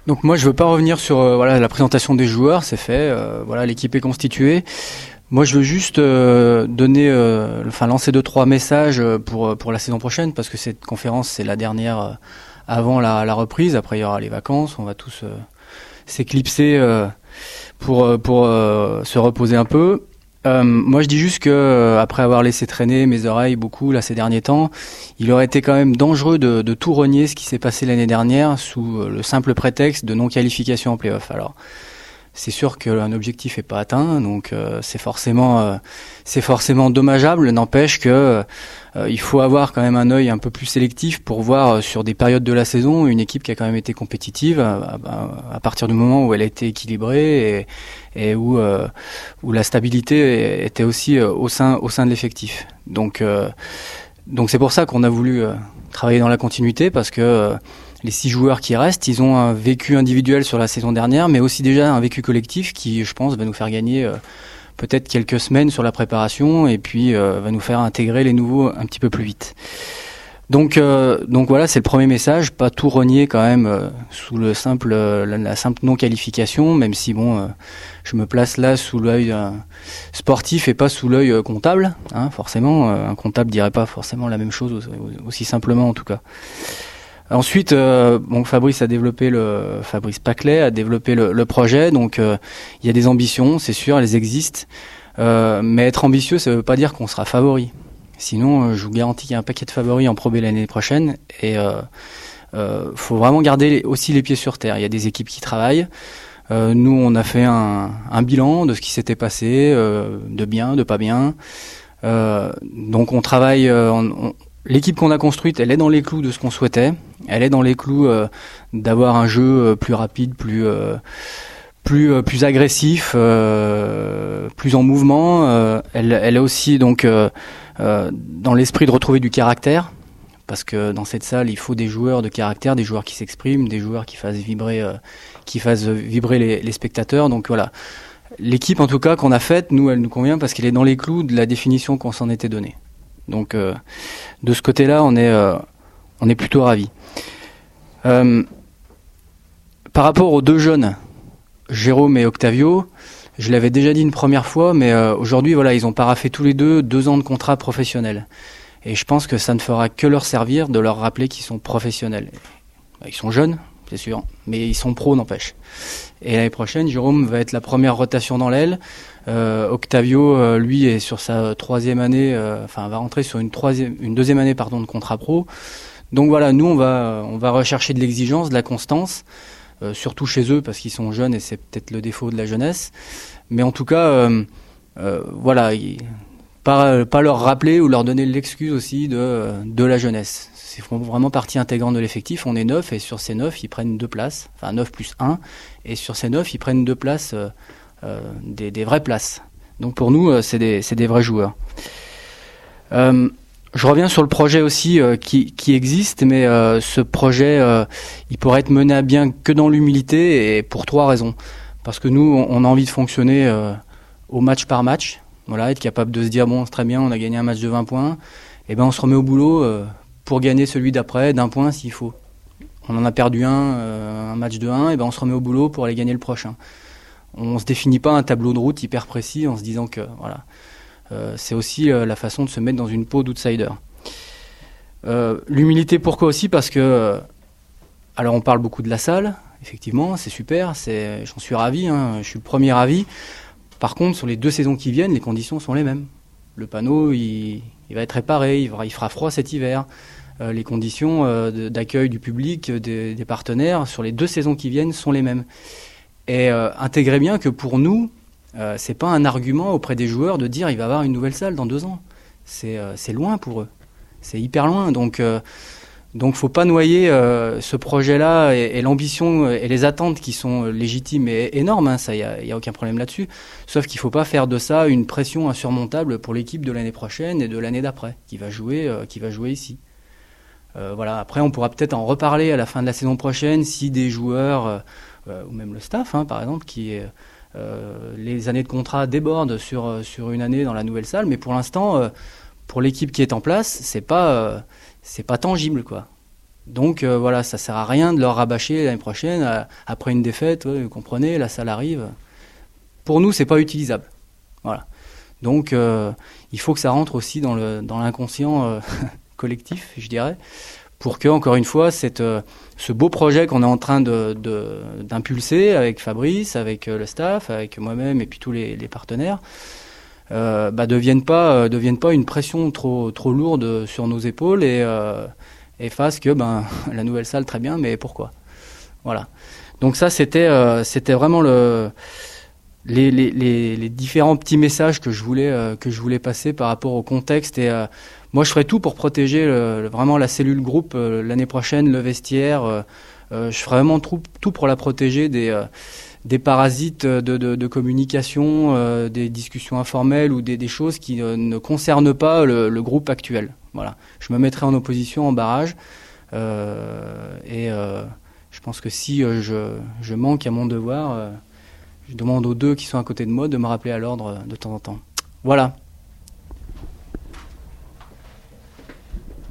Donc moi je veux pas revenir sur la présentation des joueurs, c'est fait, l'équipe est constituée. Moi je veux juste lancer 2-3 messages pour la saison prochaine, parce que cette conférence c'est la dernière avant la reprise. Après il y aura les vacances, on va tous s'éclipser pour se reposer un peu. Moi je dis juste que après avoir laissé traîner mes oreilles beaucoup là ces derniers temps, il aurait été quand même dangereux de tout renier ce qui s'est passé l'année dernière sous le simple prétexte de non-qualification en play-off. Alors c'est sûr qu'un objectif est pas atteint, donc c'est forcément dommageable. N'empêche que il faut avoir quand même un œil un peu plus sélectif pour voir sur des périodes de la saison une équipe qui a quand même été compétitive à partir du moment où elle a été équilibrée et où la stabilité était aussi au sein de l'effectif. Donc c'est pour ça qu'on a voulu travailler dans la continuité, parce que les 6 joueurs qui restent, ils ont un vécu individuel sur la saison dernière, mais aussi déjà un vécu collectif qui, je pense, va nous faire gagner peut-être quelques semaines sur la préparation, et puis va nous faire intégrer les nouveaux un petit peu plus vite. Donc voilà, c'est le premier message, pas tout renier quand même sous la simple non-qualification, même si je me place là sous l'œil sportif et pas sous l'œil comptable, hein, forcément. Un comptable dirait pas forcément la même chose aussi simplement en tout cas. Ensuite, Fabrice Paclet a développé le projet, donc il y a des ambitions, c'est sûr, elles existent, mais être ambitieux, ça veut pas dire qu'on sera favori. Sinon, je vous garantis qu'il y a un paquet de favoris en Pro B l'année prochaine, et faut vraiment garder aussi les pieds sur terre. Il y a des équipes qui travaillent. Nous, on a fait un bilan de ce qui s'était passé, de bien, de pas bien. Donc on travaille. L'équipe qu'on a construite, elle est dans les clous de ce qu'on souhaitait. Elle est dans les clous d'avoir un jeu plus rapide, plus agressif, plus en mouvement. Elle est aussi donc dans l'esprit de retrouver du caractère, parce que dans cette salle, il faut des joueurs de caractère, des joueurs qui s'expriment, des joueurs qui fassent vibrer les spectateurs. Donc voilà, l'équipe en tout cas qu'on a faite, nous, elle nous convient parce qu'elle est dans les clous de la définition qu'on s'en était donnée. Donc de ce côté-là, on est plutôt ravis. Par rapport aux 2 jeunes, Jérôme et Octavio, je l'avais déjà dit une première fois, mais aujourd'hui, ils ont paraphé tous les 2 ans de contrat professionnel. Et je pense que ça ne fera que leur servir de leur rappeler qu'ils sont professionnels. Ils sont jeunes, c'est sûr, mais ils sont pros, n'empêche. Et l'année prochaine, Jérôme va être la première rotation dans l'aile. Octavio, lui, est sur sa 3e année, va rentrer sur une 2e année de contrat pro. Donc voilà, nous, on va rechercher de l'exigence, de la constance, surtout chez eux, parce qu'ils sont jeunes et c'est peut-être le défaut de la jeunesse. Mais en tout cas, pas leur rappeler ou leur donner l'excuse aussi de la jeunesse. C'est vraiment partie intégrante de l'effectif. On est 9 et sur ces 9, ils prennent 2 places. Enfin 9 plus 1. Et sur ces 9, ils prennent 2 places, des vraies places. Donc pour nous, c'est des vrais joueurs. Je reviens sur le projet aussi qui existe, mais ce projet, il pourrait être mené à bien que dans l'humilité, et pour 3 raisons. Parce que nous, on a envie de fonctionner au match par match. Voilà, être capable de se dire, bon, c'est très bien, on a gagné un match de 20 points. Et ben on se remet au boulot pour gagner celui d'après d'1 point s'il faut. On en a perdu un match de 1, et ben on se remet au boulot pour aller gagner le prochain. On se définit pas un tableau de route hyper précis en se disant que voilà, c'est aussi la façon de se mettre dans une peau d'outsider. L'humilité, pourquoi aussi? Parce que alors on parle beaucoup de la salle, effectivement, c'est super, j'en suis ravi, hein, je suis le premier ravi. Par contre, sur les 2 saisons qui viennent, les conditions sont les mêmes. Le panneau, il va être réparé, il fera froid cet hiver. Les conditions d'accueil du public, des partenaires, sur les 2 saisons qui viennent, sont les mêmes. Et intégrez bien que pour nous, c'est pas un argument auprès des joueurs de dire il va y avoir une nouvelle salle dans 2 ans. C'est loin pour eux. C'est hyper loin. Donc faut pas noyer ce projet-là et l'ambition et les attentes qui sont légitimes et énormes, hein, ça y a aucun problème là-dessus. Sauf qu'il faut pas faire de ça une pression insurmontable pour l'équipe de l'année prochaine et de l'année d'après qui va jouer ici. Voilà. Après, on pourra peut-être en reparler à la fin de la saison prochaine si des joueurs ou même le staff, hein, par exemple, les années de contrat débordent sur une année dans la nouvelle salle. Mais pour l'instant, pour l'équipe qui est en place, c'est pas tangible, quoi. Donc voilà, ça sert à rien de leur rabâcher l'année prochaine après une défaite. Vous comprenez, la salle arrive. Pour nous, c'est pas utilisable. Voilà. Donc il faut que ça rentre aussi dans l'inconscient collectif, je dirais, pour que, encore une fois, ce beau projet qu'on est en train d'impulser avec Fabrice, avec le staff, avec moi-même et puis tous les partenaires, devienne pas une pression trop lourde sur nos épaules et fasse que la nouvelle salle, très bien, mais pourquoi? Voilà. Donc ça, c'était vraiment les différents petits messages que je voulais passer par rapport au contexte. Et moi, je ferai tout pour protéger vraiment la cellule groupe l'année prochaine, le vestiaire. Je ferai vraiment tout pour la protéger des parasites de communication, des discussions informelles ou des choses qui ne concernent pas le groupe actuel. Voilà. Je me mettrai en opposition, en barrage. Je pense que si je manque à mon devoir, je demande aux deux qui sont à côté de moi de me rappeler à l'ordre de temps en temps. Voilà.